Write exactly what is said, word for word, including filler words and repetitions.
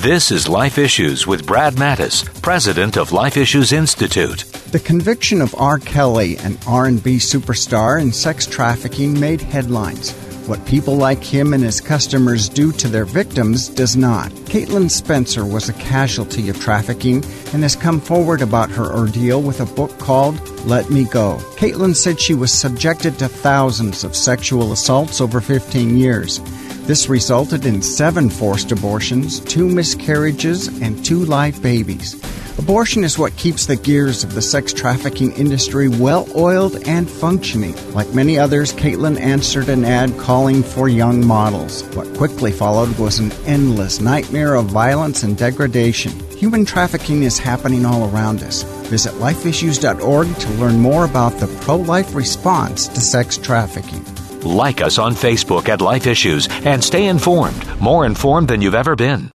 This is Life Issues with Brad Mattis, president of Life Issues Institute. The conviction of R. Kelly, an R and B superstar in sex trafficking, made headlines. What people like him and his customers do to their victims does not. Caitlin Spencer was a casualty of trafficking and has come forward about her ordeal with a book called Let Me Go. Caitlin said she was subjected to thousands of sexual assaults over fifteen years. This resulted in seven forced abortions, two miscarriages, and two live babies. Abortion is what keeps the gears of the sex trafficking industry well-oiled and functioning. Like many others, Caitlin answered an ad calling for young models. What quickly followed was an endless nightmare of violence and degradation. Human trafficking is happening all around us. Visit life issues dot org to learn more about the pro-life response to sex trafficking. Like us on Facebook at Life Issues and stay informed, more informed than you've ever been.